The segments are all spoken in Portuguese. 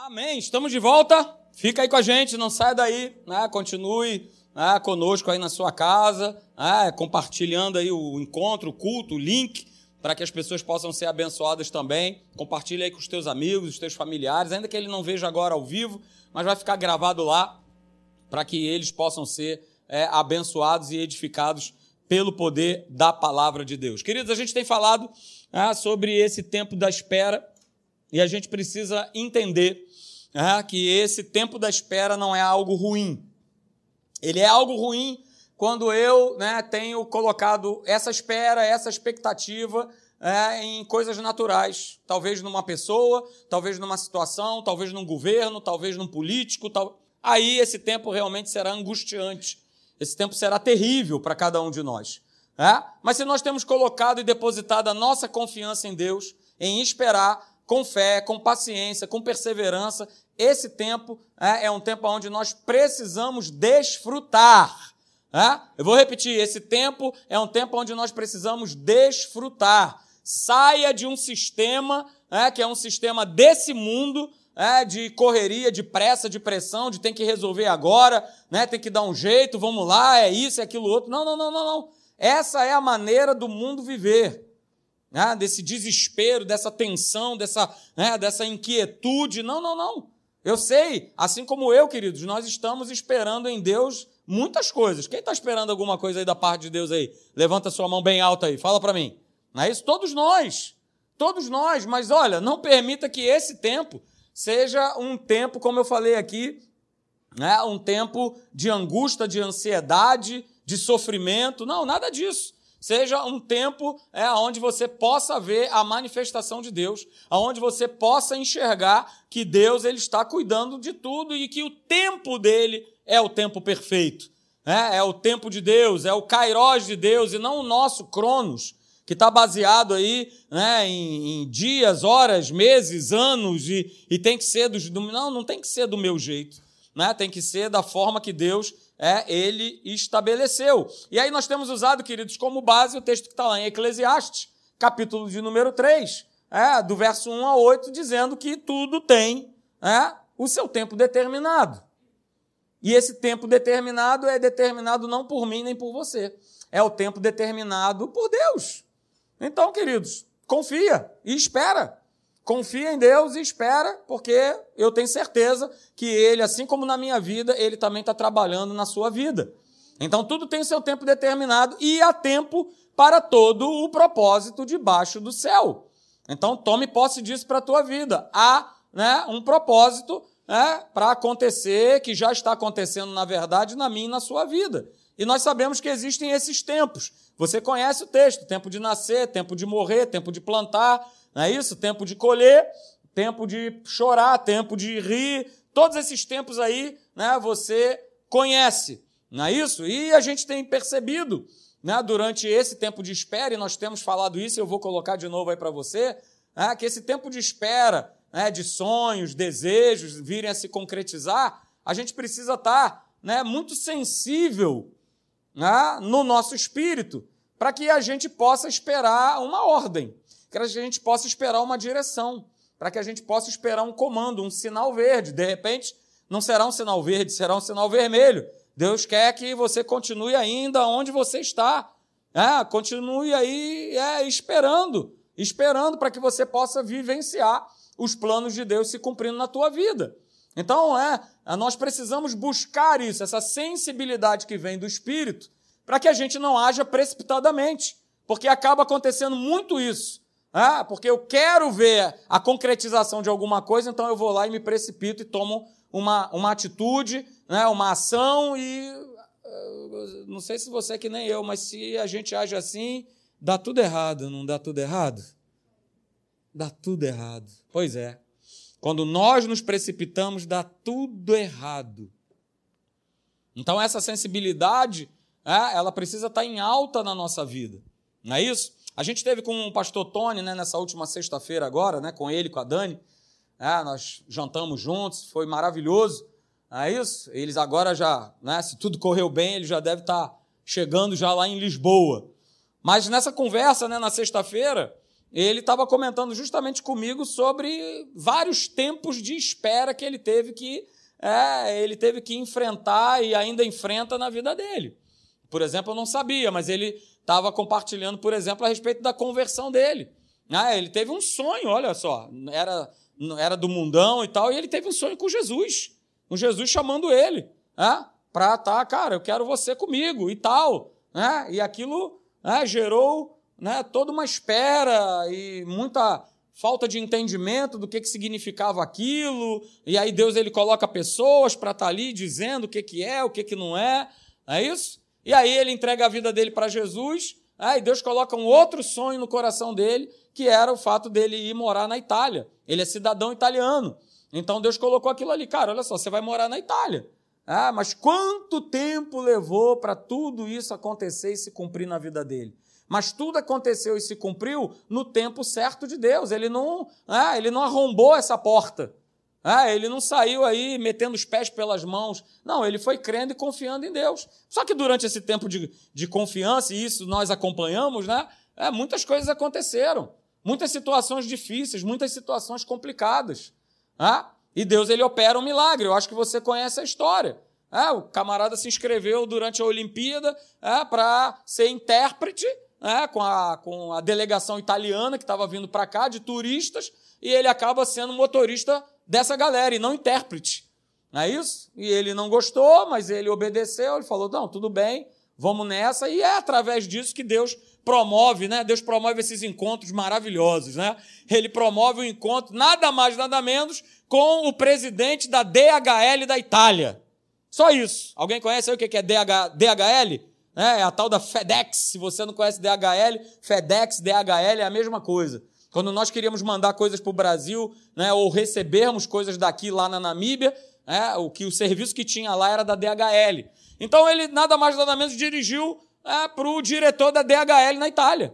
Amém. Estamos de volta. Fica aí com a gente, não saia daí, né? Continue, né, conosco aí na sua casa, né? Compartilhando aí o encontro, o culto, o link, para que as pessoas possam ser abençoadas também. Compartilhe aí com os teus amigos, os teus familiares, ainda que ele não veja agora ao vivo, mas vai ficar gravado lá para que eles possam ser abençoados e edificados pelo poder da palavra de Deus. Queridos, a gente tem falado sobre esse tempo da espera e a gente precisa entender que esse tempo da espera não é algo ruim. Ele é algo ruim quando eu tenho colocado essa espera, essa expectativa em coisas naturais, talvez numa pessoa, talvez numa situação, talvez num governo, talvez num político. Aí esse tempo realmente será angustiante, esse tempo será terrível para cada um de nós. Mas se nós temos colocado e depositado a nossa confiança em Deus, em esperar, com fé, com paciência, com perseverança, esse tempo é um tempo onde nós precisamos desfrutar. Eu vou repetir, esse tempo é um tempo onde nós precisamos desfrutar. Saia de um sistema, que é um sistema desse mundo, de correria, de pressa, de pressão, de tem que resolver agora, tem que dar um jeito, vamos lá, é isso, é aquilo outro. Não. Essa é a maneira do mundo viver. Desse desespero, dessa tensão, dessa inquietude. Não. Eu sei, assim como eu, queridos, nós estamos esperando em Deus muitas coisas. Quem está esperando alguma coisa aí da parte de Deus aí? Levanta sua mão bem alta aí, fala para mim. Não é isso? Todos nós, mas olha, não permita que esse tempo seja um tempo, como eu falei aqui, um tempo de angústia, de ansiedade, de sofrimento. Não, nada disso. Seja um tempo onde você possa ver a manifestação de Deus, onde você possa enxergar que Deus ele está cuidando de tudo e que o tempo dele é o tempo perfeito. É o tempo de Deus, é o kairós de Deus e não o nosso cronos, que está baseado aí em dias, horas, meses, anos e tem que ser não tem que ser do meu jeito, tem que ser da forma que Deus ele estabeleceu. E aí nós temos usado, queridos, como base o texto que está lá em Eclesiastes, capítulo de número 3, do verso 1 a 8, dizendo que tudo tem o seu tempo determinado. E esse tempo determinado é determinado não por mim nem por você. É o tempo determinado por Deus. Então, queridos, confia e espera. Confia em Deus e espera, porque eu tenho certeza que Ele, assim como na minha vida, Ele também está trabalhando na sua vida. Então, tudo tem o seu tempo determinado e há tempo para todo o propósito debaixo do céu. Então, tome posse disso para a tua vida. Há um propósito para acontecer, que já está acontecendo, na verdade, na minha e na sua vida. E nós sabemos que existem esses tempos. Você conhece o texto, tempo de nascer, tempo de morrer, tempo de plantar, não é isso? Tempo de colher, tempo de chorar, tempo de rir, todos esses tempos aí, você conhece, não é isso? E a gente tem percebido, durante esse tempo de espera, e nós temos falado isso, eu vou colocar de novo aí para você, que esse tempo de espera, de sonhos, desejos virem a se concretizar, a gente precisa estar muito sensível no nosso espírito, para que a gente possa esperar uma ordem, que a gente possa esperar uma direção, para que a gente possa esperar um comando, um sinal verde. De repente, não será um sinal verde, será um sinal vermelho. Deus quer que você continue ainda onde você está. Continue aí esperando para que você possa vivenciar os planos de Deus se cumprindo na tua vida. Então, nós precisamos buscar isso, essa sensibilidade que vem do Espírito, para que a gente não haja precipitadamente, porque acaba acontecendo muito isso. Porque eu quero ver a concretização de alguma coisa, então eu vou lá e me precipito e tomo uma atitude, uma ação e não sei se você é que nem eu, mas se a gente age assim, dá tudo errado, não dá tudo errado? Dá tudo errado. Pois é. Quando nós nos precipitamos, dá tudo errado. Então essa sensibilidade, ela precisa estar em alta na nossa vida, não é isso? A gente esteve com o pastor Tony nessa última sexta-feira agora, com ele, com a Dani. Nós jantamos juntos, foi maravilhoso. É isso? Eles agora já, se tudo correu bem, ele já deve estar chegando já lá em Lisboa. Mas nessa conversa, na sexta-feira, ele estava comentando justamente comigo sobre vários tempos de espera que ele teve que enfrentar e ainda enfrenta na vida dele. Por exemplo, eu não sabia, mas ele estava compartilhando, por exemplo, a respeito da conversão dele. Ele teve um sonho, olha só, era do mundão e tal, e ele teve um sonho com Jesus chamando ele, para estar, cara, eu quero você comigo e tal. E aquilo gerou toda uma espera e muita falta de entendimento do que significava aquilo, e aí Deus ele coloca pessoas para estar ali dizendo o que é, o que não é isso? E aí ele entrega a vida dele para Jesus, e Deus coloca um outro sonho no coração dele, que era o fato dele ir morar na Itália. Ele é cidadão italiano. Então Deus colocou aquilo ali. Cara, olha só, você vai morar na Itália. Mas quanto tempo levou para tudo isso acontecer e se cumprir na vida dele? Mas tudo aconteceu e se cumpriu no tempo certo de Deus. Ele não arrombou essa porta. Ele não saiu aí metendo os pés pelas mãos. Não, ele foi crendo e confiando em Deus. Só que durante esse tempo de confiança, e isso nós acompanhamos, muitas coisas aconteceram. Muitas situações difíceis, muitas situações complicadas. E Deus ele opera um milagre. Eu acho que você conhece a história. O camarada se inscreveu durante a Olimpíada para ser intérprete com a delegação italiana que estava vindo para cá, de turistas, e ele acaba sendo motorista dessa galera, e não intérprete. Não é isso? E ele não gostou, mas ele obedeceu, ele falou, não, tudo bem, vamos nessa, e é através disso que Deus promove, Deus promove esses encontros maravilhosos, Ele promove um encontro, nada mais, nada menos, com o presidente da DHL da Itália. Só isso. Alguém conhece aí o que é DHL? É a tal da FedEx. Se você não conhece DHL, FedEx, DHL é a mesma coisa. Quando nós queríamos mandar coisas para o Brasil, ou recebermos coisas daqui lá na Namíbia, o serviço que tinha lá era da DHL. Então ele nada mais nada menos dirigiu para o diretor da DHL na Itália.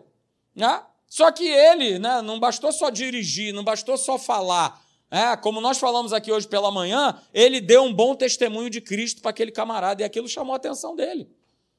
Só que ele não bastou só dirigir, não bastou só falar. Como nós falamos aqui hoje pela manhã, ele deu um bom testemunho de Cristo para aquele camarada, e aquilo chamou a atenção dele.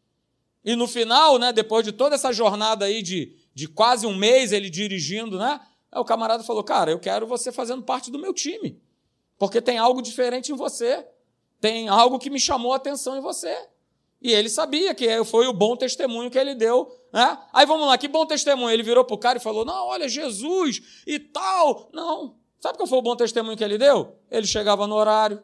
E no final, depois de toda essa jornada aí de quase um mês ele dirigindo, o camarada falou, cara, eu quero você fazendo parte do meu time, porque tem algo diferente em você, tem algo que me chamou a atenção em você. E ele sabia que foi o bom testemunho que ele deu. Aí vamos lá, que bom testemunho. Ele virou para o cara e falou, não, olha, Jesus e tal. Não, sabe qual foi o bom testemunho que ele deu? Ele chegava no horário.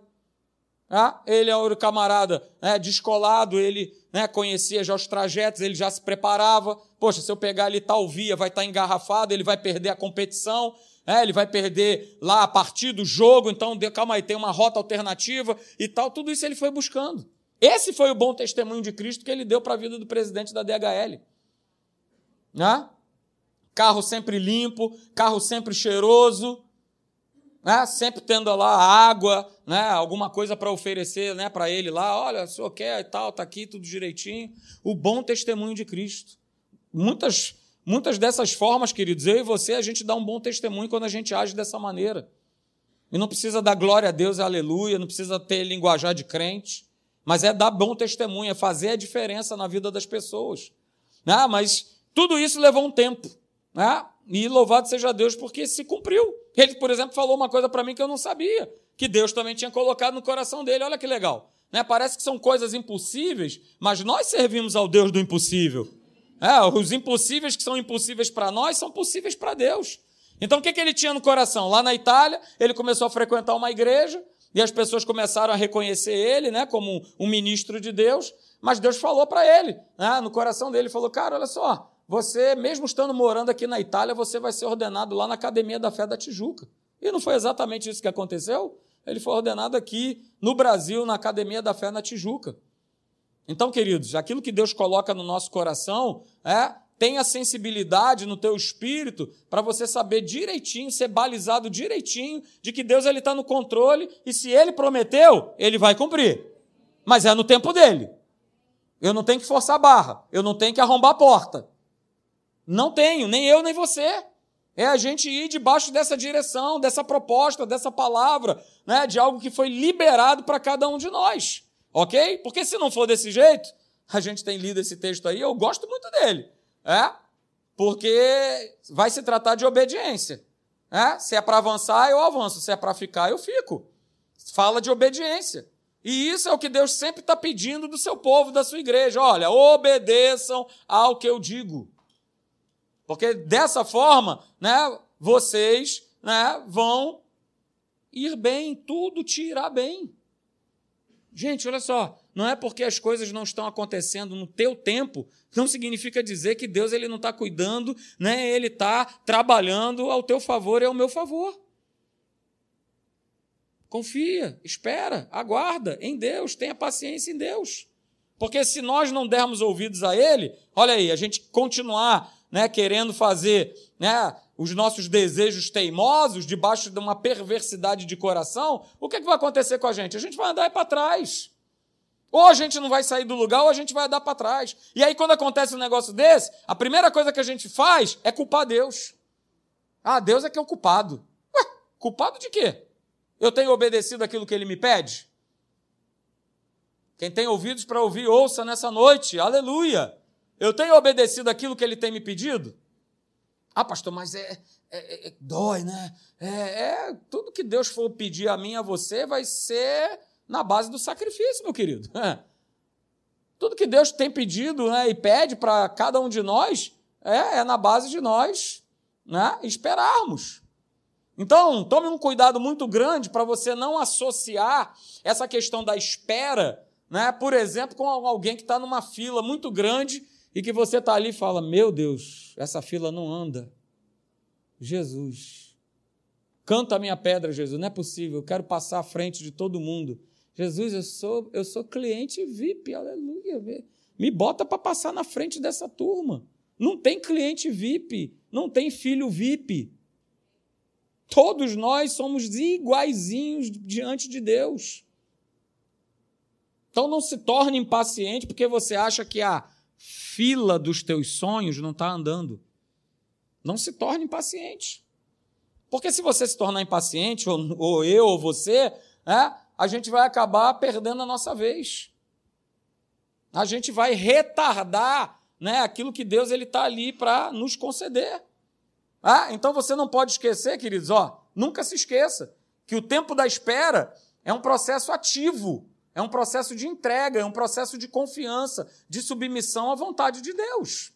Ele é o camarada descolado, ele conhecia já os trajetos, ele já se preparava. Poxa, se eu pegar ali tal via, vai estar engarrafado, ele vai perder a competição, ele vai perder lá a partir do jogo, então calma aí, tem uma rota alternativa e tal. Tudo isso ele foi buscando. Esse foi o bom testemunho de Cristo que ele deu para a vida do presidente da DHL. Carro sempre limpo, carro sempre cheiroso, sempre tendo lá água, alguma coisa para oferecer para ele lá. Olha, o senhor quer e tal, está aqui tudo direitinho. O bom testemunho de Cristo. Muitas dessas formas, queridos, eu e você, a gente dá um bom testemunho quando a gente age dessa maneira. E não precisa dar glória a Deus, aleluia, não precisa ter linguajar de crente, mas é dar bom testemunho, é fazer a diferença na vida das pessoas. Mas tudo isso levou um tempo. E louvado seja Deus, porque se cumpriu. Ele, por exemplo, falou uma coisa para mim que eu não sabia, que Deus também tinha colocado no coração dele. Olha que legal. Parece que são coisas impossíveis, mas nós servimos ao Deus do impossível. Os impossíveis que são impossíveis para nós são possíveis para Deus. Então, o que ele tinha no coração? Lá na Itália, ele começou a frequentar uma igreja e as pessoas começaram a reconhecer ele como um ministro de Deus, mas Deus falou para ele, no coração dele, falou, cara, olha só, você, mesmo estando morando aqui na Itália, você vai ser ordenado lá na Academia da Fé da Tijuca. E não foi exatamente isso que aconteceu? Ele foi ordenado aqui no Brasil, na Academia da Fé na Tijuca. Então, queridos, aquilo que Deus coloca no nosso coração, tenha sensibilidade no teu espírito para você saber direitinho, ser balizado direitinho de que Deus está no controle e se Ele prometeu, Ele vai cumprir. Mas é no tempo dele. Eu não tenho que forçar a barra, eu não tenho que arrombar a porta. Não tenho, nem eu, nem você. É a gente ir debaixo dessa direção, dessa proposta, dessa palavra, de algo que foi liberado para cada um de nós. Ok? Porque se não for desse jeito, a gente tem lido esse texto aí, eu gosto muito dele. Porque vai se tratar de obediência. Né? Se é para avançar, eu avanço. Se é para ficar, eu fico. Fala de obediência. E isso é o que Deus sempre está pedindo do seu povo, da sua igreja. Olha, obedeçam ao que eu digo. Porque dessa forma, né, vocês, né, vão ir bem, tudo te irá bem. Gente, olha só, não é porque as coisas não estão acontecendo no teu tempo, não significa dizer que Deus ele não está cuidando, né, ele está trabalhando ao teu favor e ao meu favor. Confia, espera, aguarda em Deus, tenha paciência em Deus. Porque se nós não dermos ouvidos a Ele, olha aí, a gente continuar, né, querendo fazer, né, os nossos desejos teimosos debaixo de uma perversidade de coração, o que vai acontecer com a gente? A gente vai andar para trás. Ou a gente não vai sair do lugar, ou a gente vai andar para trás. E aí, quando acontece um negócio desse, a primeira coisa que a gente faz é culpar Deus. Ah, Deus é que é o culpado. Ué, culpado de quê? Eu tenho obedecido aquilo que Ele me pede? Quem tem ouvidos para ouvir, ouça nessa noite. Aleluia! Eu tenho obedecido aquilo que Ele tem me pedido? Ah, pastor, mas dói, né? Tudo que Deus for pedir a mim e a você vai ser na base do sacrifício, meu querido. Tudo que Deus tem pedido, né, e pede para cada um de nós é na base de nós, né, esperarmos. Então, tome um cuidado muito grande para você não associar essa questão da espera, né, por exemplo, com alguém que está numa fila muito grande e que você está ali e fala, meu Deus, essa fila não anda. Jesus, canta a minha pedra, Jesus, não é possível, eu quero passar à frente de todo mundo. Jesus, eu sou cliente VIP, aleluia, me bota para passar na frente dessa turma. Não tem cliente VIP, não tem filho VIP. Todos nós somos iguaizinhos diante de Deus. Então não se torne impaciente porque você acha que a fila dos teus sonhos não está andando. Não se torne impaciente. Porque se você se tornar impaciente, ou eu, ou você, a gente vai acabar perdendo a nossa vez. A gente vai retardar, né, aquilo que Deus está ali para nos conceder. Então você não pode esquecer, queridos, nunca se esqueça que o tempo da espera é um processo ativo, é um processo de entrega, é um processo de confiança, de submissão à vontade de Deus.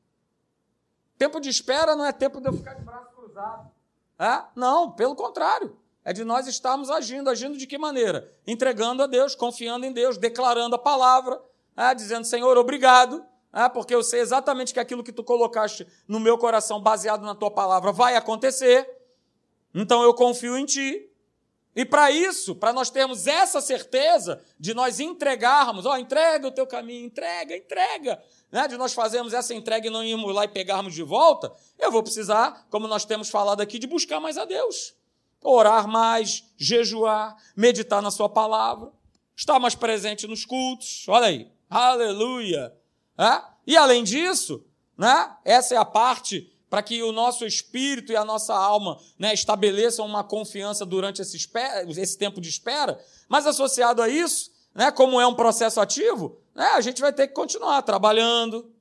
Tempo de espera não é tempo de eu ficar de braço cruzado. Não, pelo contrário. É de nós estarmos agindo de que maneira? Entregando a Deus, confiando em Deus, declarando a palavra, dizendo, Senhor, obrigado, porque eu sei exatamente que aquilo que tu colocaste no meu coração, baseado na tua palavra, vai acontecer, então eu confio em ti. E para isso, para nós termos essa certeza de nós entregarmos, entrega o teu caminho, entrega, né? De nós fazermos essa entrega e não irmos lá e pegarmos de volta, eu vou precisar, como nós temos falado aqui, de buscar mais a Deus. Orar mais, jejuar, meditar na sua palavra, estar mais presente nos cultos, olha aí, aleluia. E além disso, né, essa é a parte para que o nosso espírito e a nossa alma, né, estabeleçam uma confiança durante esse tempo de espera, mas associado a isso, né, como é um processo ativo, né, a gente vai ter que continuar trabalhando.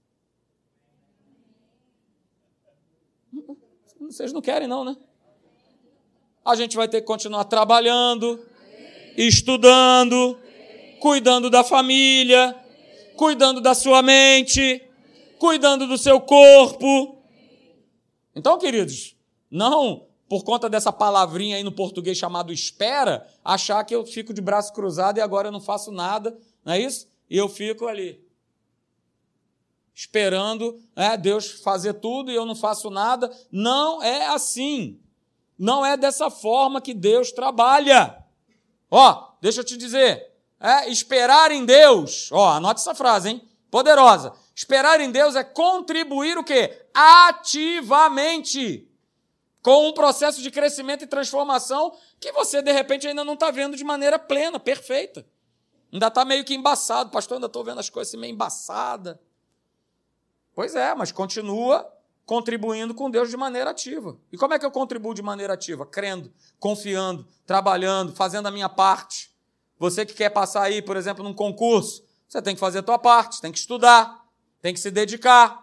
Vocês não querem não, né? A gente vai ter que continuar trabalhando, estudando, cuidando da família, cuidando da sua mente, cuidando do seu corpo. Então, queridos, não, por conta dessa palavrinha aí no português chamado espera, achar que eu fico de braço cruzado e agora eu não faço nada, não é isso? E eu fico ali, esperando Deus fazer tudo e eu não faço nada. Não é assim. Não é dessa forma que Deus trabalha. Deixa eu te dizer, esperar em Deus, anote essa frase, hein? Poderosa. Esperar em Deus é contribuir o quê? Ativamente, com um processo de crescimento e transformação que você, de repente, ainda não está vendo de maneira plena, perfeita. Ainda está meio que embaçado. Pastor, ainda estou vendo as coisas assim meio embaçadas. Pois é, mas continua contribuindo com Deus de maneira ativa. E como é que eu contribuo de maneira ativa? Crendo, confiando, trabalhando, fazendo a minha parte. Você que quer passar aí, por exemplo, num concurso, você tem que fazer a tua parte, tem que estudar, tem que se dedicar.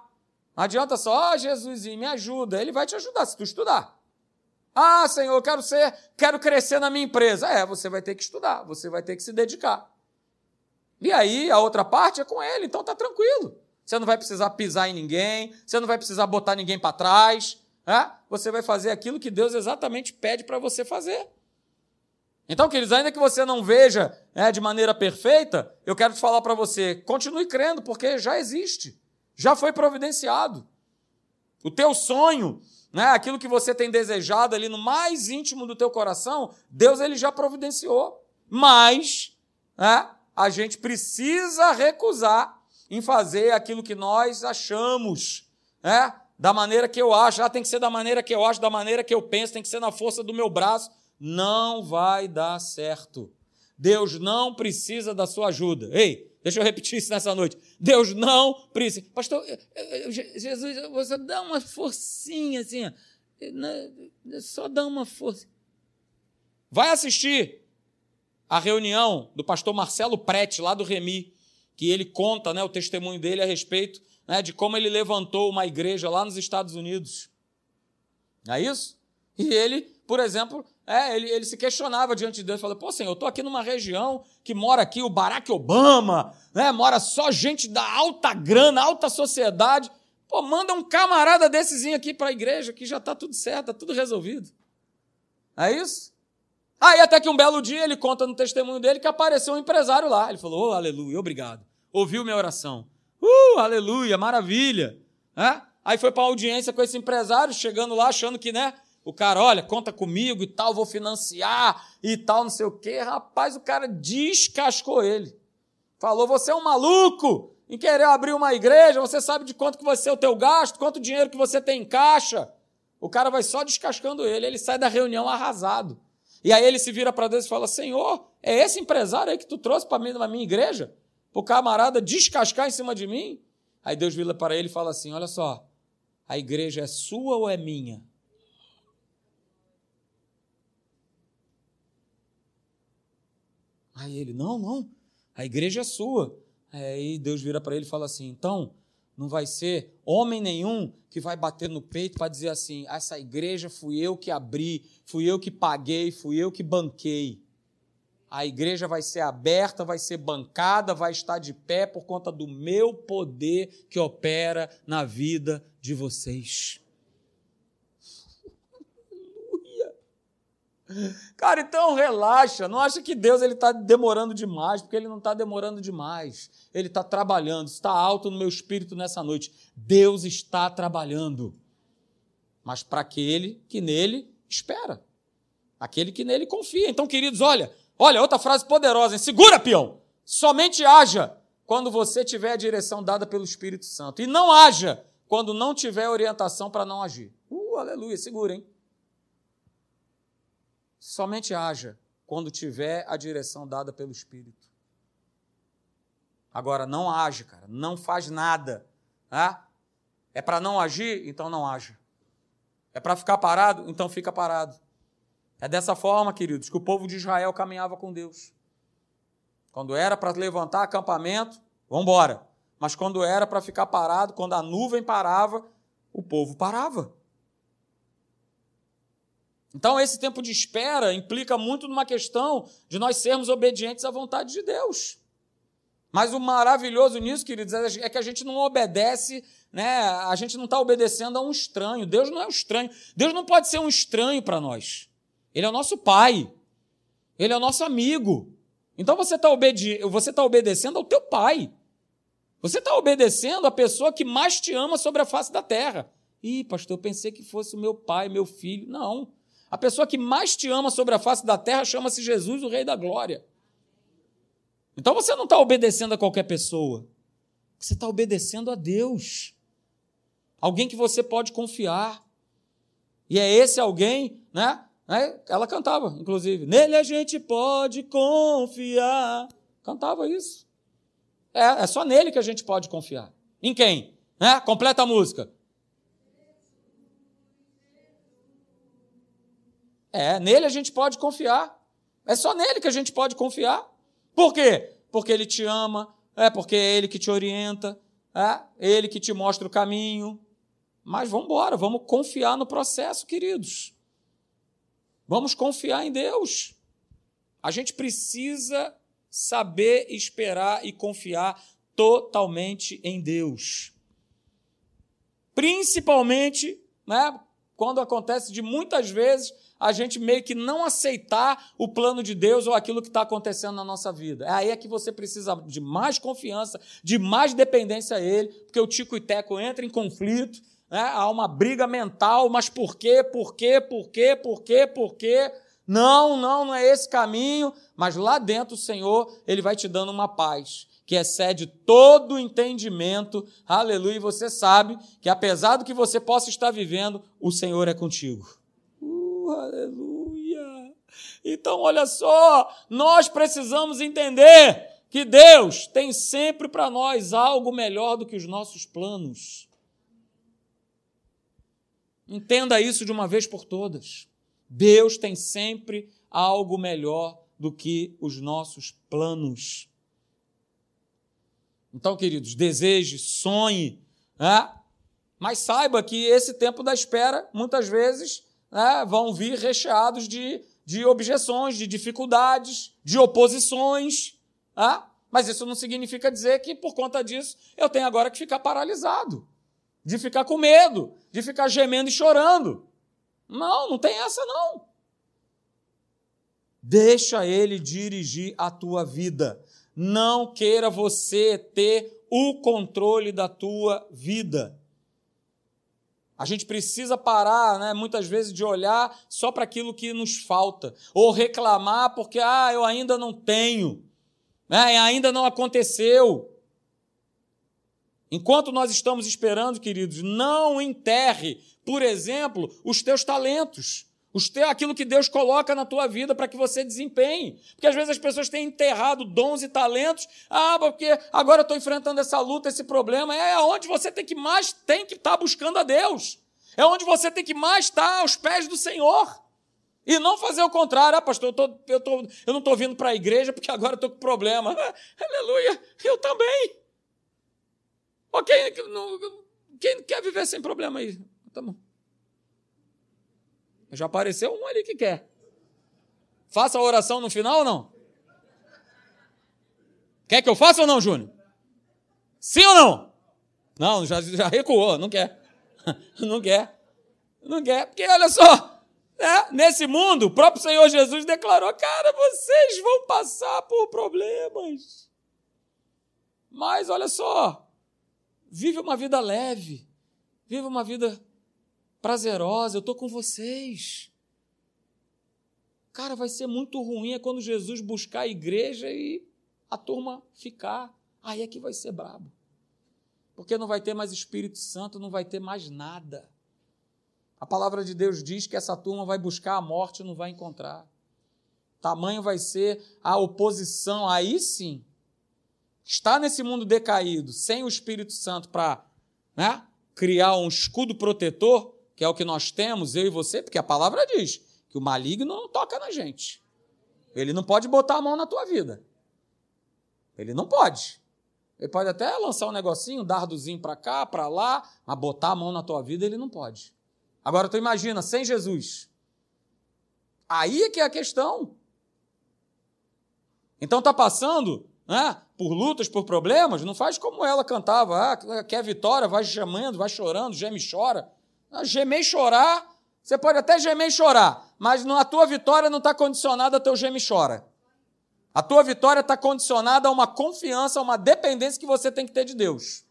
Não adianta só, Jesusinho, me ajuda. Ele vai te ajudar se tu estudar. Ah, Senhor, eu quero crescer na minha empresa. Você vai ter que estudar, você vai ter que se dedicar. E aí, a outra parte é com ele, então tá tranquilo. Você não vai precisar pisar em ninguém, você não vai precisar botar ninguém para trás. Você vai fazer aquilo que Deus exatamente pede para você fazer. Então, queridos, ainda que você não veja de maneira perfeita, eu quero te falar para você, continue crendo, porque já existe, já foi providenciado. O teu sonho, aquilo que você tem desejado ali no mais íntimo do teu coração, Deus ele já providenciou. Mas a gente precisa recusar em fazer aquilo que nós achamos, da maneira que eu acho. Tem que ser da maneira que eu acho, da maneira que eu penso, tem que ser na força do meu braço. Não vai dar certo. Deus não precisa da sua ajuda. Ei, deixa eu repetir isso nessa noite. Deus não precisa. Pastor, Jesus, você dá uma forcinha assim, só dá uma força. Vai assistir a reunião do pastor Marcelo Prete, lá do Remi, que ele conta o testemunho dele a respeito de como ele levantou uma igreja lá nos Estados Unidos. Não é isso? E ele, por exemplo, ele se questionava diante de Deus, falou, Senhor, eu estou aqui numa região que mora aqui o Barack Obama, mora só gente da alta grana, alta sociedade, manda um camarada dessezinho aqui para a igreja, que já está tudo certo, está tudo resolvido. É isso? Aí até que um belo dia ele conta no testemunho dele que apareceu um empresário lá, ele falou, aleluia, obrigado, ouviu minha oração, aleluia, maravilha. Aí foi para a audiência com esse empresário, chegando lá achando que, o cara, olha, conta comigo e tal, vou financiar e tal, não sei o quê. Rapaz, o cara descascou ele. Falou, você é um maluco em querer abrir uma igreja, você sabe de quanto que vai ser o teu gasto, quanto dinheiro que você tem em caixa. O cara vai só descascando ele sai da reunião arrasado. E aí ele se vira para Deus e fala, Senhor, é esse empresário aí que tu trouxe para mim na minha igreja? Para o camarada descascar em cima de mim? Aí Deus vira para ele e fala assim, olha só, a igreja é sua ou é minha? Aí ele, não, a igreja é sua. Aí Deus vira para ele e fala assim, então, não vai ser homem nenhum que vai bater no peito para dizer assim, essa igreja fui eu que abri, fui eu que paguei, fui eu que banquei. A igreja vai ser aberta, vai ser bancada, vai estar de pé por conta do meu poder que opera na vida de vocês. Cara, então relaxa, não acha que Deus está demorando demais, porque Ele não está demorando demais. Ele está trabalhando, está alto no meu espírito nessa noite. Deus está trabalhando, mas para aquele que nele espera, aquele que nele confia. Então, queridos, olha, outra frase poderosa, hein? Segura, peão! Somente haja quando você tiver a direção dada pelo Espírito Santo, e não haja quando não tiver orientação para não agir. Aleluia, segura, hein? Somente haja quando tiver a direção dada pelo Espírito. Agora, não age, cara, não faz nada. É para não agir? Então não haja. É para ficar parado? Então fica parado. É dessa forma, queridos, que o povo de Israel caminhava com Deus. Quando era para levantar acampamento, vamos embora. Mas quando era para ficar parado, quando a nuvem parava, o povo parava. Então, esse tempo de espera implica muito numa questão de nós sermos obedientes à vontade de Deus. Mas o maravilhoso nisso, queridos, é que a gente não obedece, a gente não está obedecendo a um estranho. Deus não é um estranho. Deus não pode ser um estranho para nós. Ele é o nosso pai. Ele é o nosso amigo. Então, você está obedecendo ao teu pai. Você está obedecendo a pessoa que mais te ama sobre a face da terra. Pastor, eu pensei que fosse o meu pai, meu filho. Não. A pessoa que mais te ama sobre a face da terra chama-se Jesus, o Rei da Glória. Então você não está obedecendo a qualquer pessoa. Você está obedecendo a Deus. Alguém que você pode confiar. E é esse alguém, ela cantava, inclusive. Nele a gente pode confiar. Cantava isso. É só nele que a gente pode confiar. Em quem? Completa a música. Nele a gente pode confiar. É só nele que a gente pode confiar. Por quê? Porque ele te ama, porque é ele que te orienta, ele que te mostra o caminho. Mas vamos embora, vamos confiar no processo, queridos. Vamos confiar em Deus. A gente precisa saber esperar e confiar totalmente em Deus. Principalmente, quando acontece de muitas vezes a gente meio que não aceitar o plano de Deus ou aquilo que está acontecendo na nossa vida. Aí é que você precisa de mais confiança, de mais dependência a Ele, porque o tico e teco entra em conflito, há uma briga mental, mas por quê? Não é esse caminho, mas lá dentro o Senhor, Ele vai te dando uma paz que excede todo o entendimento, aleluia, e você sabe que apesar do que você possa estar vivendo, o Senhor é contigo. Aleluia! Então, olha só, nós precisamos entender que Deus tem sempre para nós algo melhor do que os nossos planos. Entenda isso de uma vez por todas. Deus tem sempre algo melhor do que os nossos planos. Então, queridos, deseje, sonhe, mas saiba que esse tempo da espera, muitas vezes, vão vir recheados de objeções, de dificuldades, de oposições, mas isso não significa dizer que, por conta disso, eu tenho agora que ficar paralisado, de ficar com medo, de ficar gemendo e chorando. Não tem essa, não. Deixa Ele dirigir a tua vida. Não queira você ter o controle da tua vida. A gente precisa parar, muitas vezes, de olhar só para aquilo que nos falta, ou reclamar porque eu ainda não tenho, ainda não aconteceu. Enquanto nós estamos esperando, queridos, não enterre, por exemplo, os teus talentos, aquilo que Deus coloca na tua vida para que você desempenhe. Porque às vezes as pessoas têm enterrado dons e talentos, porque agora eu estou enfrentando essa luta, esse problema. É onde você tem que estar buscando a Deus. É onde você tem que mais estar aos pés do Senhor. E não fazer o contrário. Pastor, eu não estou vindo para a igreja porque agora eu estou com problema. Aleluia, eu também. Quem quer viver sem problema aí? Tá bom. Já apareceu um ali que quer. Faça a oração no final ou não? Quer que eu faça ou não, Júnior? Sim ou não? Não, já recuou, não quer. Não quer. Porque olha só, nesse mundo, o próprio Senhor Jesus declarou, cara, vocês vão passar por problemas. Mas olha só, vive uma vida leve, vive uma vida prazerosa, eu estou com vocês. Cara, vai ser muito ruim quando Jesus buscar a igreja e a turma ficar. Aí é que vai ser brabo. Porque não vai ter mais Espírito Santo, não vai ter mais nada. A palavra de Deus diz que essa turma vai buscar a morte e não vai encontrar. Tamanho vai ser a oposição. Aí sim, está nesse mundo decaído, sem o Espírito Santo para criar um escudo protetor, que é o que nós temos, eu e você, porque a palavra diz que o maligno não toca na gente. Ele não pode botar a mão na tua vida. Ele não pode. Ele pode até lançar um negocinho, um dardozinho para cá, para lá, mas botar a mão na tua vida ele não pode. Agora tu imagina, sem Jesus. Aí é que é a questão. Então está passando por lutas, por problemas, não faz como ela cantava, quer vitória, vai chamando, vai chorando, geme e chora. Gemer e chorar, você pode até gemer e chorar, mas a tua vitória não está condicionada a teu geme e chora. A tua vitória está condicionada a uma confiança, a uma dependência que você tem que ter de Deus.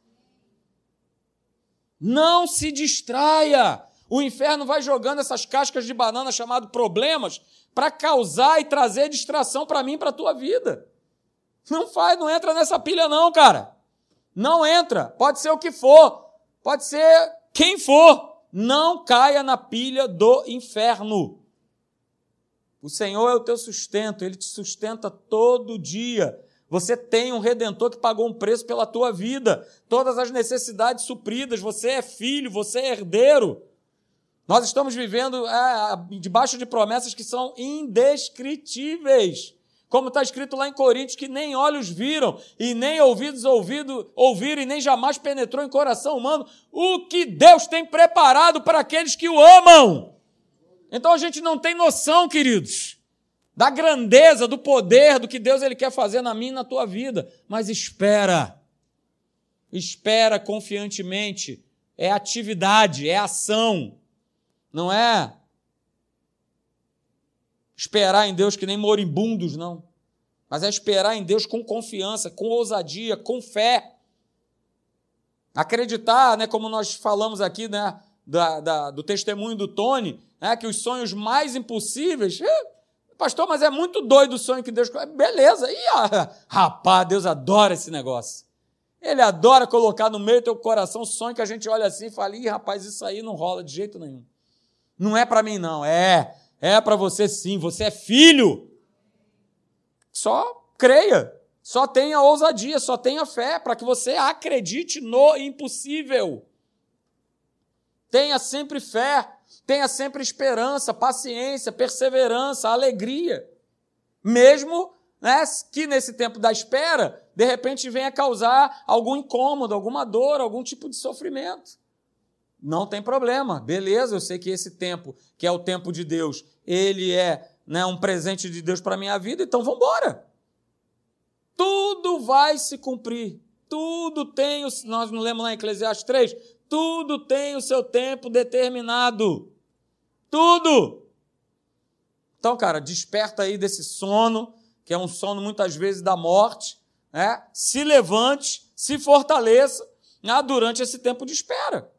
Não se distraia. O inferno vai jogando essas cascas de banana chamadas problemas para causar e trazer distração para mim e para a tua vida. Não entra nessa pilha não, cara. Não entra. Pode ser o que for. Pode ser quem for. Não caia na pilha do inferno. O Senhor é o teu sustento, Ele te sustenta todo dia. Você tem um Redentor que pagou um preço pela tua vida, todas as necessidades supridas, você é filho, você é herdeiro. Nós estamos vivendo debaixo de promessas que são indescritíveis. Como está escrito lá em Coríntios, que nem olhos viram, e nem ouvidos ouviram, e nem jamais penetrou em coração humano o que Deus tem preparado para aqueles que o amam. Então a gente não tem noção, queridos, da grandeza, do poder, do que Deus ele quer fazer na minha e na tua vida. Mas espera confiantemente. É atividade, é ação, não é esperar em Deus que nem moribundos, não. Mas é esperar em Deus com confiança, com ousadia, com fé. Acreditar, né, como nós falamos aqui, né, do testemunho do Tony, né, que os sonhos mais impossíveis... Pastor, mas é muito doido o sonho que Deus... Beleza, rapaz, Deus adora esse negócio. Ele adora colocar no meio do teu coração um sonho que a gente olha assim e fala, rapaz, isso aí não rola de jeito nenhum. Não é para mim, não. É para você sim, você é filho. Só creia, só tenha ousadia, só tenha fé, para que você acredite no impossível. Tenha sempre fé, tenha sempre esperança, paciência, perseverança, alegria. Mesmo, né, que nesse tempo da espera, de repente venha causar algum incômodo, alguma dor, algum tipo de sofrimento. Não tem problema, beleza, eu sei que esse tempo, que é o tempo de Deus, ele é, né, um presente de Deus para a minha vida, então vamos embora. Tudo vai se cumprir, tudo tem, nós não lemos lá em Eclesiastes 3, tudo tem o seu tempo determinado, tudo. Então, cara, desperta aí desse sono, que é um sono muitas vezes da morte, né? Se levante, se fortaleça, né, durante esse tempo de espera.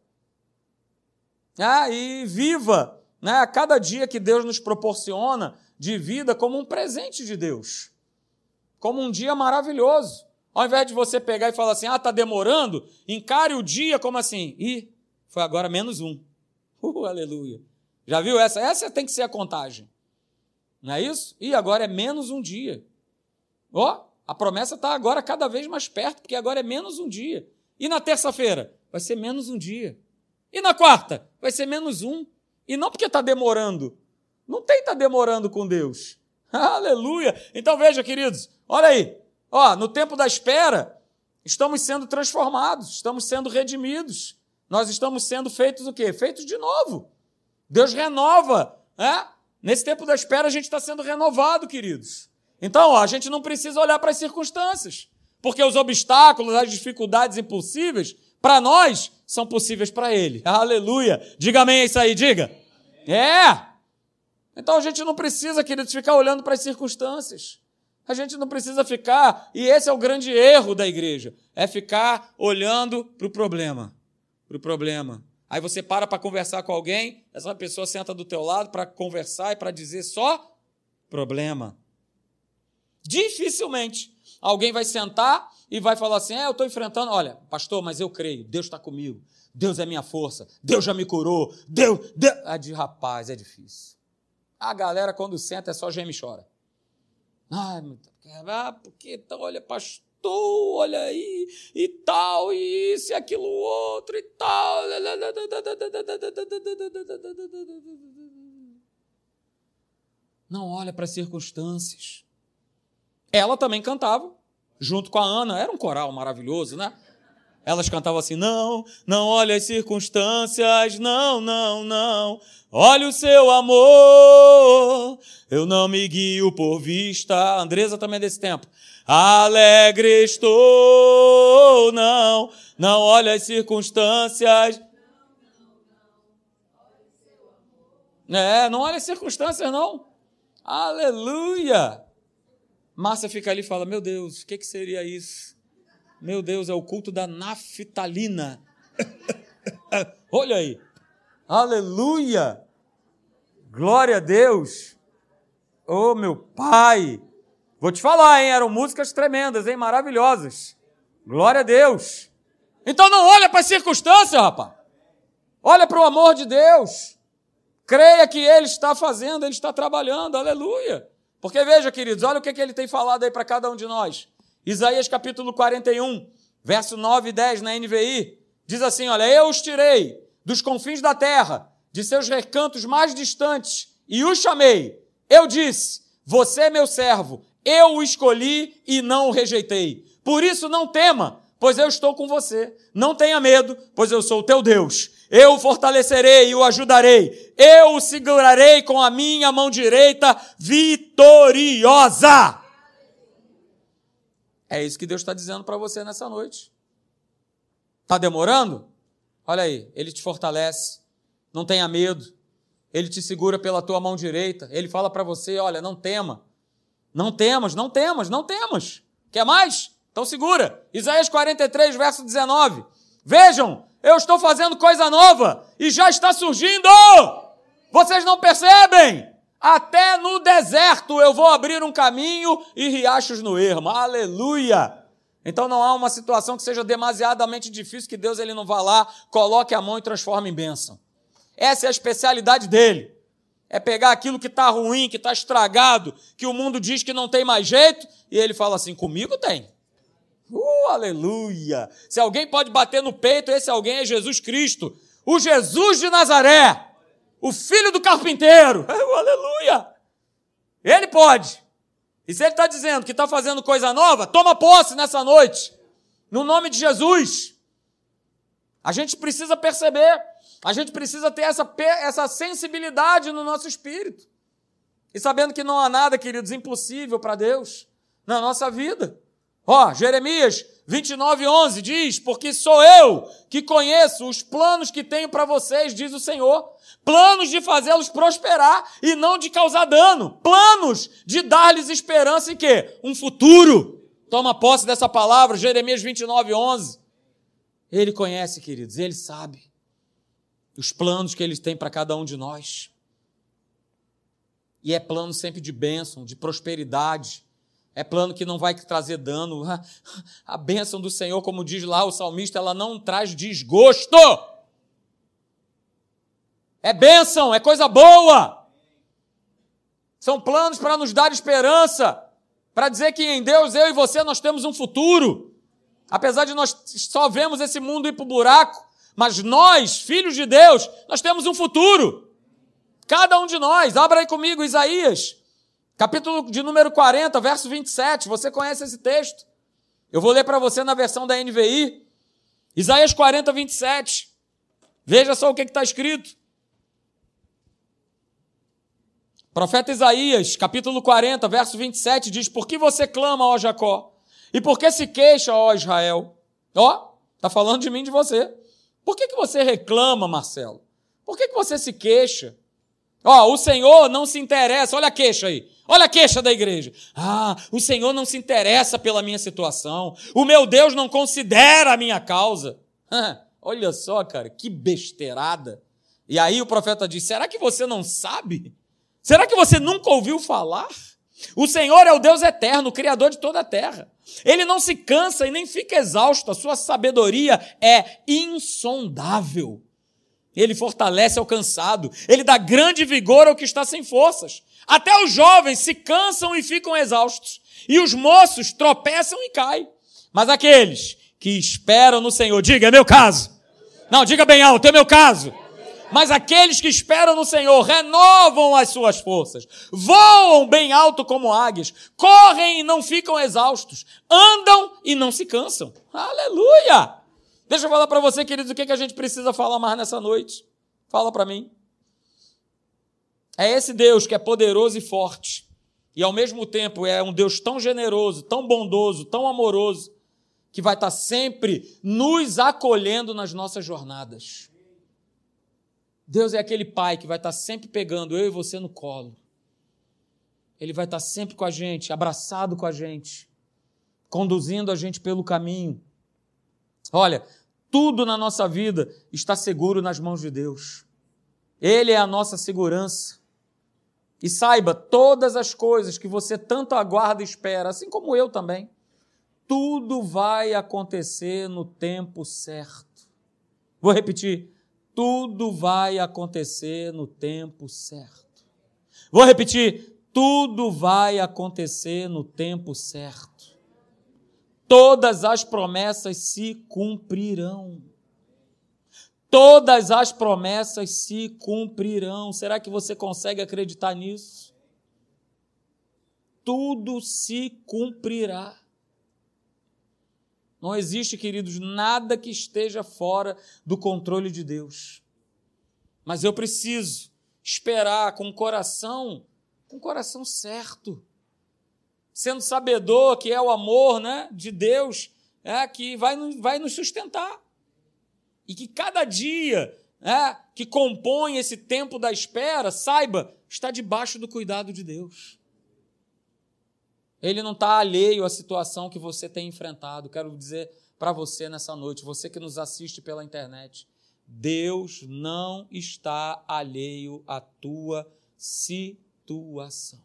E viva, né, a cada dia que Deus nos proporciona de vida como um presente de Deus, como um dia maravilhoso. Ao invés de você pegar e falar assim, está demorando, encare o dia como assim, foi agora menos um. Aleluia. Já viu essa? Essa tem que ser a contagem. Não é isso? Agora é menos um dia. A promessa está agora cada vez mais perto, porque agora é menos um dia. E na terça-feira? Vai ser menos um dia. E na quarta? Vai ser menos um. E não porque está demorando. Não tem que estar demorando com Deus. Aleluia! Então veja, queridos, olha aí. No tempo da espera, estamos sendo transformados, estamos sendo redimidos. Nós estamos sendo feitos o quê? Feitos de novo. Deus renova. Nesse tempo da espera, a gente está sendo renovado, queridos. Então, a gente não precisa olhar para as circunstâncias, porque os obstáculos, as dificuldades impossíveis, para nós, são possíveis para Ele. Aleluia! Diga amém, é isso aí, diga. Então, a gente não precisa, queridos, ficar olhando para as circunstâncias. A gente não precisa ficar, e esse é o grande erro da igreja, é ficar olhando para o problema. Aí você para conversar com alguém, essa pessoa senta do teu lado para conversar e para dizer só problema. Dificilmente alguém vai sentar e vai falar assim, eu estou enfrentando, olha, pastor, mas eu creio, Deus está comigo, Deus é minha força, Deus já me curou, Deus... Rapaz, é difícil. A galera, quando senta, é só geme e chora. Porque então, olha, pastor, olha aí, e tal, e isso, e aquilo outro, e tal. Não olha para as circunstâncias. Ela também cantava, junto com a Ana, era um coral maravilhoso, né? Elas cantavam assim, não olhe as circunstâncias, não, olhe o seu amor, eu não me guio por vista. A Andresa também é desse tempo. Alegre estou, não olhe as circunstâncias. Não olhe as circunstâncias, não. Aleluia! Márcia fica ali e fala, meu Deus, o que seria isso? Meu Deus, é o culto da naftalina. Olha aí. Aleluia. Glória a Deus. Oh, meu Pai. Vou te falar, eram músicas tremendas, maravilhosas. Glória a Deus. Então não olha para as circunstâncias, rapaz. Olha para o amor de Deus. Creia que Ele está fazendo, Ele está trabalhando. Aleluia. Porque veja, queridos, olha o que Ele tem falado aí para cada um de nós. Isaías capítulo 41, verso 9 e 10 na NVI, diz assim, olha, eu os tirei dos confins da terra, de seus recantos mais distantes, e os chamei. Eu disse, você é meu servo, Eu o escolhi e não o rejeitei. Por isso não tema, pois eu estou com você. Não tenha medo, pois eu sou o teu Deus. Eu o fortalecerei e o ajudarei. Eu o segurarei com a minha mão direita vitoriosa. É isso que Deus está dizendo para você nessa noite. Está demorando? Olha aí, Ele te fortalece. Não tenha medo. Ele te segura pela tua mão direita. Ele fala para você, olha, não tema. Não temas, não temas, não temas. Quer mais? Então segura. Isaías 43, verso 19. Vejam, eu estou fazendo coisa nova e já está surgindo. Vocês não percebem? Até no deserto eu vou abrir um caminho e riachos no ermo. Aleluia! Então não há uma situação que seja demasiadamente difícil que Deus ele não vá lá, coloque a mão e transforme em bênção. Essa é a especialidade dele. É pegar aquilo que está ruim, que está estragado, que o mundo diz que não tem mais jeito, e ele fala assim, comigo tem. Aleluia! Se alguém pode bater no peito, esse alguém é Jesus Cristo, o Jesus de Nazaré, o filho do carpinteiro. Aleluia! Ele pode. E se ele está dizendo que está fazendo coisa nova, toma posse nessa noite, no nome de Jesus. A gente precisa perceber, a gente precisa ter essa sensibilidade no nosso espírito. E sabendo que não há nada, queridos, impossível para Deus na nossa vida. Jeremias 29:11 diz, porque sou eu que conheço os planos que tenho para vocês, diz o Senhor. Planos de fazê-los prosperar e não de causar dano. Planos de dar-lhes esperança e quê? Um futuro. Toma posse dessa palavra, Jeremias 29:11. Ele conhece, queridos, ele sabe os planos que ele tem para cada um de nós. E é plano sempre de bênção, de prosperidade. É plano que não vai trazer dano. A bênção do Senhor, como diz lá o salmista, ela não traz desgosto. É bênção, é coisa boa. São planos para nos dar esperança, para dizer que em Deus, eu e você, nós temos um futuro. Apesar de nós só vemos esse mundo ir para o buraco, mas nós, filhos de Deus, nós temos um futuro. Cada um de nós. Abra aí comigo Isaías, capítulo de número 40, verso 27. Você conhece esse texto? Eu vou ler para você na versão da NVI. Isaías 40, 27. Veja só o que está escrito. Profeta Isaías, capítulo 40, verso 27, diz, por que você clama, ó Jacó? E por que se queixa, ó Israel? Está falando de mim e de você. Por que você reclama, Marcelo? Por que você se queixa? O Senhor não se interessa, olha a queixa aí, olha a queixa da igreja. O Senhor não se interessa pela minha situação, o meu Deus não considera a minha causa. Olha só, cara, que besteirada. E aí o profeta diz, será que você não sabe? Será que você nunca ouviu falar? O Senhor é o Deus eterno, o Criador de toda a terra. Ele não se cansa e nem fica exausto, a sua sabedoria é insondável. Ele fortalece ao cansado, ele dá grande vigor ao que está sem forças. Até os jovens se cansam e ficam exaustos, e os moços tropeçam e caem. Mas aqueles que esperam no Senhor, diga, é meu caso. Não, diga bem alto, é meu caso. Mas aqueles que esperam no Senhor renovam as suas forças, voam bem alto como águias, correm e não ficam exaustos, andam e não se cansam. Aleluia! Deixa eu falar para você, queridos, o que a gente precisa falar mais nessa noite. Fala para mim. É esse Deus que é poderoso e forte, e ao mesmo tempo é um Deus tão generoso, tão bondoso, tão amoroso, que vai estar sempre nos acolhendo nas nossas jornadas. Deus é aquele pai que vai estar sempre pegando eu e você no colo. Ele vai estar sempre com a gente, abraçado com a gente, conduzindo a gente pelo caminho. Olha, tudo na nossa vida está seguro nas mãos de Deus. Ele é a nossa segurança. E saiba, todas as coisas que você tanto aguarda e espera, assim como eu também, tudo vai acontecer no tempo certo. Vou repetir. Tudo vai acontecer no tempo certo. Vou repetir. Tudo vai acontecer no tempo certo. Todas as promessas se cumprirão. Todas as promessas se cumprirão. Será que você consegue acreditar nisso? tudo se cumprirá. Não existe, queridos, nada que esteja fora do controle de Deus. Mas eu preciso esperar com o coração certo, sendo sabedor que é o amor, né, de Deus que vai nos sustentar. E que cada dia que compõe esse tempo da espera, saiba, está debaixo do cuidado de Deus. Ele não está alheio à situação que você tem enfrentado. Quero dizer para você nessa noite, você que nos assiste pela internet, Deus não está alheio à tua situação.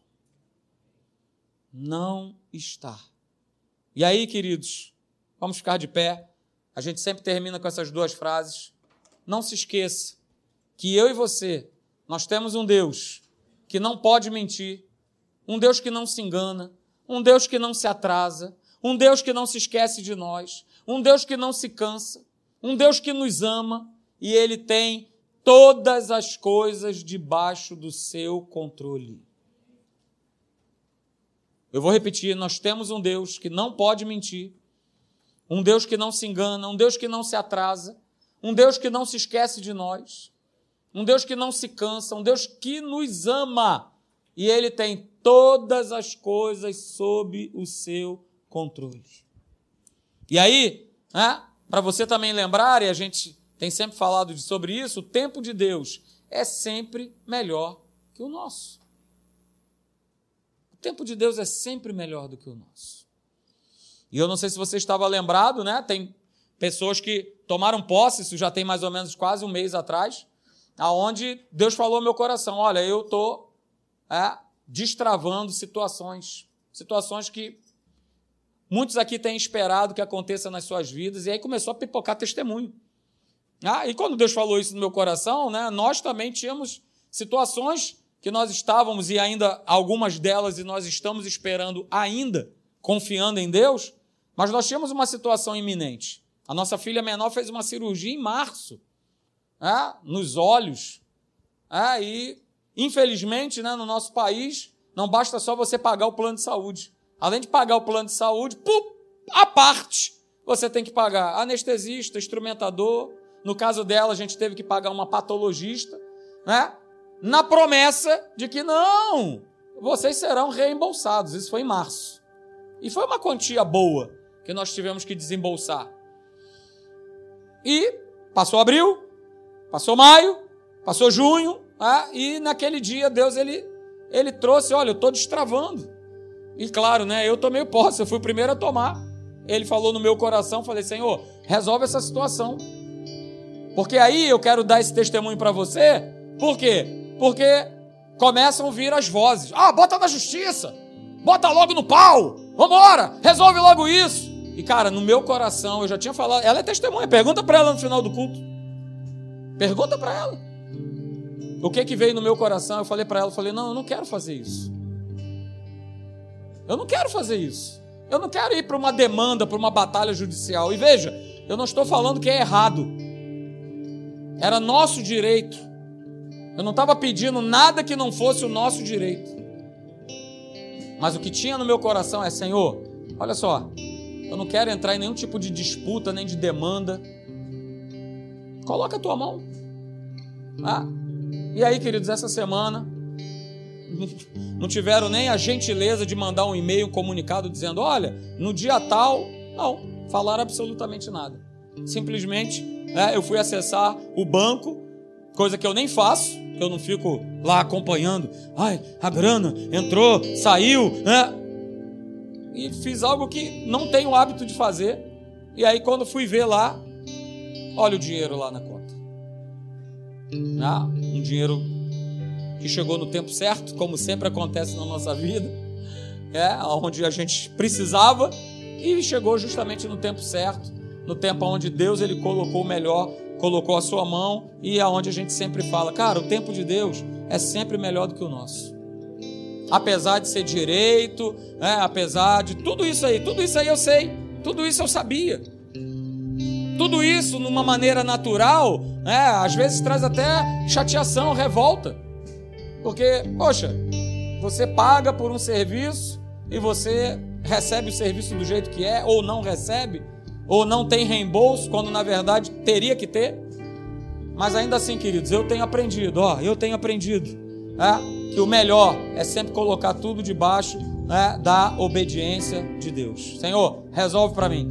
Não está. E aí, queridos, vamos ficar de pé. A gente sempre termina com essas duas frases. Não se esqueça que eu e você, nós temos um Deus que não pode mentir, um Deus que não se engana, um Deus que não se atrasa, um Deus que não se esquece de nós, um Deus que não se cansa, um Deus que nos ama, e Ele tem todas as coisas debaixo do seu controle. Eu vou repetir, nós temos um Deus que não pode mentir, um Deus que não se engana, um Deus que não se atrasa, um Deus que não se esquece de nós, um Deus que não se cansa, um Deus que nos ama, e Ele tem todas as coisas sob o seu controle. E aí, para você também lembrar, e a gente tem sempre falado sobre isso, o tempo de Deus é sempre melhor que o nosso. O tempo de Deus é sempre melhor do que o nosso. E eu não sei se você estava lembrado, tem pessoas que tomaram posse, isso já tem mais ou menos quase um mês atrás, aonde Deus falou ao meu coração, olha, eu estou destravando situações que muitos aqui têm esperado que aconteça nas suas vidas, e aí começou a pipocar testemunho. E quando Deus falou isso no meu coração, nós também tínhamos situações que nós estávamos, e ainda algumas delas, e nós estamos esperando ainda, confiando em Deus, mas nós tínhamos uma situação iminente. A nossa filha menor fez uma cirurgia em março, nos olhos, e infelizmente, no nosso país, não basta só você pagar o plano de saúde. Além de pagar o plano de saúde, à parte, você tem que pagar anestesista, instrumentador. No caso dela, a gente teve que pagar uma patologista, na promessa de que não, vocês serão reembolsados. Isso foi em março. E foi uma quantia boa que nós tivemos que desembolsar. E passou abril, passou maio, passou junho, e naquele dia Deus ele trouxe, olha, eu estou destravando. E claro, eu tomei posse, eu fui o primeiro a tomar. Ele falou no meu coração, falei, Senhor, resolve essa situação. Porque aí eu quero dar esse testemunho para você, por quê? Porque começam a vir as vozes. Bota na justiça, bota logo no pau, vambora, resolve logo isso. E cara, no meu coração, eu já tinha falado, ela é testemunha, pergunta para ela no final do culto. Pergunta para ela. O que veio no meu coração? Eu falei para ela, não, eu não quero fazer isso. Eu não quero fazer isso. Eu não quero ir para uma demanda, para uma batalha judicial. E veja, eu não estou falando que é errado. Era nosso direito. Eu não estava pedindo nada que não fosse o nosso direito. Mas o que tinha no meu coração é, Senhor, olha só, eu não quero entrar em nenhum tipo de disputa, nem de demanda. Coloca a tua mão. E aí, queridos, essa semana não tiveram nem a gentileza de mandar um e-mail, um comunicado dizendo, olha, no dia tal, não, falaram absolutamente nada. Simplesmente, eu fui acessar o banco, coisa que eu nem faço, que eu não fico lá acompanhando, a grana entrou, saiu, e fiz algo que não tenho o hábito de fazer, e aí quando fui ver lá, olha o dinheiro lá na conta. Um dinheiro que chegou no tempo certo, como sempre acontece na nossa vida, onde a gente precisava, e chegou justamente no tempo certo, no tempo onde Deus ele colocou o melhor, colocou a sua mão, e aonde a gente sempre fala, cara, o tempo de Deus é sempre melhor do que o nosso. Apesar de ser direito, apesar de tudo isso aí eu sei, tudo isso eu sabia. Tudo isso, numa maneira natural, às vezes traz até chateação, revolta. Porque, poxa, você paga por um serviço, e você recebe o serviço do jeito que é, ou não recebe, ou não tem reembolso, quando na verdade teria que ter. Mas ainda assim, queridos, eu tenho aprendido que o melhor é sempre colocar tudo debaixo da obediência de Deus. Senhor, resolve para mim.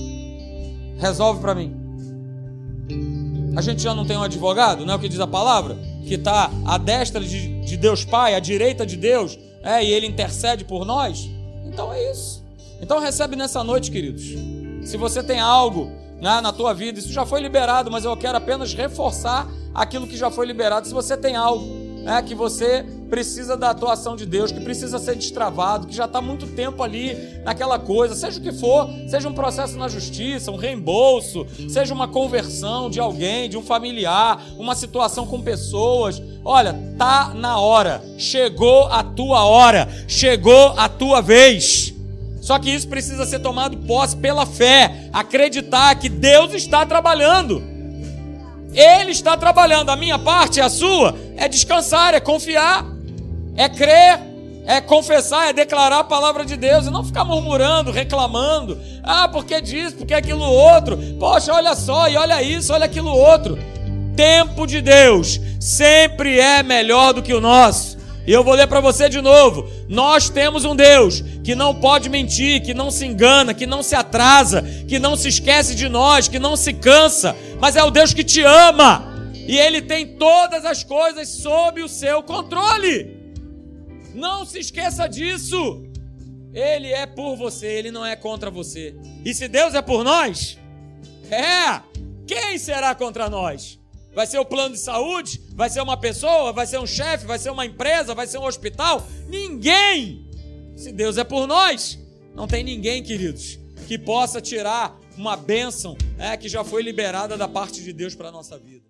A gente já não tem um advogado, não é o que diz a palavra? Que está à destra de Deus Pai, à direita de Deus, e Ele intercede por nós? Então é isso. Então recebe nessa noite, queridos. Se você tem algo na tua vida, isso já foi liberado, mas eu quero apenas reforçar aquilo que já foi liberado. Se você tem algo que você precisa da atuação de Deus, que precisa ser destravado, que já está muito tempo ali naquela coisa, seja o que for, seja um processo na justiça, um reembolso, seja uma conversão de alguém, de um familiar, uma situação com pessoas, olha, tá na hora, chegou a tua hora, chegou a tua vez. Só que isso precisa ser tomado posse pela fé, acreditar que Deus está trabalhando. Ele está trabalhando. A minha parte, a sua, é descansar, é confiar, é crer, é confessar, é declarar a palavra de Deus e não ficar murmurando, reclamando. Porque disso, porque aquilo outro. Poxa, olha só, e olha isso, olha aquilo outro. Tempo de Deus sempre é melhor do que o nosso. E eu vou ler para você de novo. Nós temos um Deus que não pode mentir, que não se engana, que não se atrasa, que não se esquece de nós, que não se cansa, mas é o Deus que te ama. E Ele tem todas as coisas sob o seu controle. Não se esqueça disso. Ele é por você, Ele não é contra você. E se Deus é por nós, quem será contra nós? Vai ser o plano de saúde? Vai ser uma pessoa? Vai ser um chefe? Vai ser uma empresa? Vai ser um hospital? Ninguém! Se Deus é por nós, não tem ninguém, queridos, que possa tirar uma bênção que já foi liberada da parte de Deus para a nossa vida.